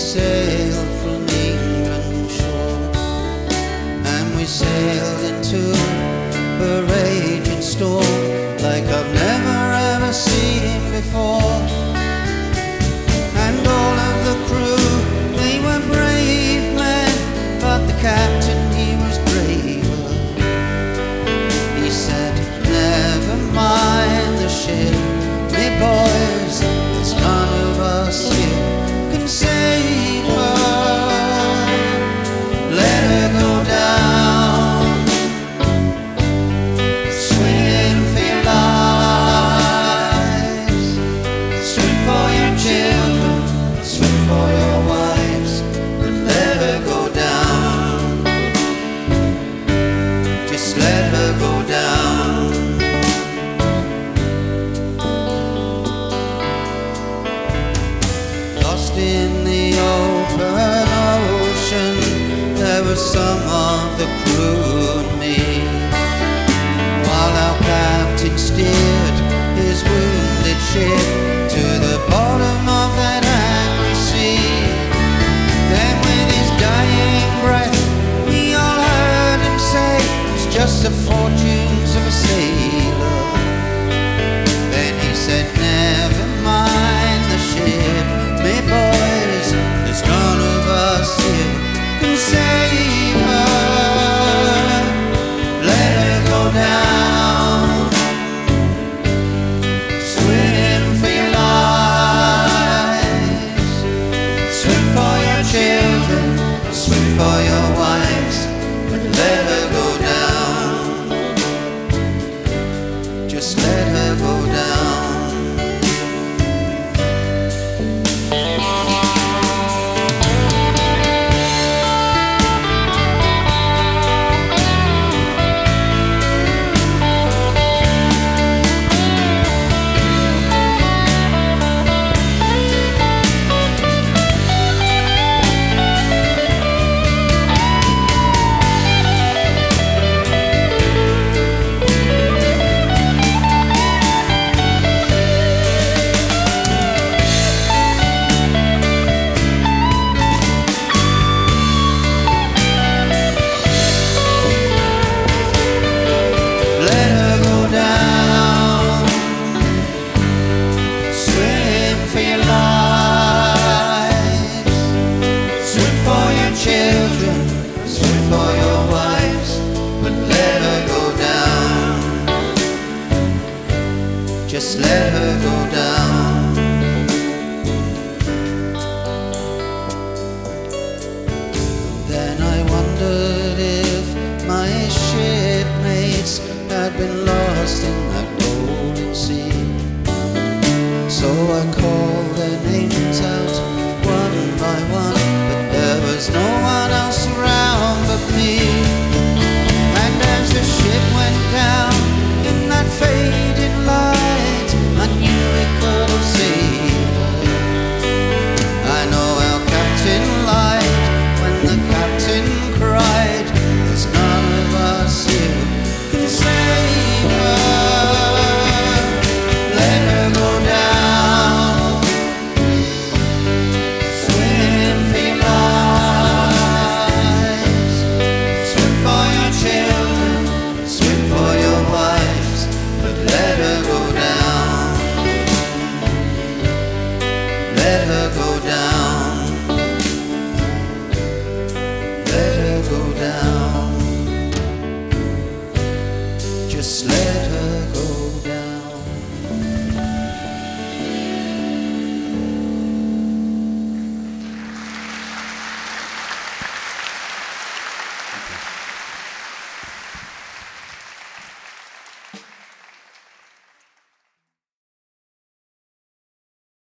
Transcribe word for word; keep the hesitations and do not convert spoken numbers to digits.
sailed from England shore, and we sailed into a raging storm like I've never ever seen before. And all of the crew, they were brave men, but the captain, he was braver. He said, never mind the ship, me boys, there's none of us here can save her. Let her go down, swim for your lives, swim for your children, swim for your wives, but let her go down, just let her go down. Lost in the open ocean, there were some of the crew and me, while our captain steered his wounded ship to the bottom of that angry sea. Then with his dying breath, we all heard him say, it's just the fortunes of a sailor. Then he said, never mind the ship, me boys, there's none of us here can save her. Let her go down, swim for your lives, swim for your children, swim for your wives, but let her go down, just let her go down. Children, swim for your wives, but let her go down, just let her go down. Then I wondered if my shipmates had been lost in that golden sea, so I called their names out one by one, but there was no one else around but me. And as the ship went down in that fading light, I knew it could have saved her. I know our captain lied when the captain cried, there's none of us here can save her. Let her go down, swim for your lives, swim for your children, swim for your wives, but let her go down, let her go down, let her go down, just let her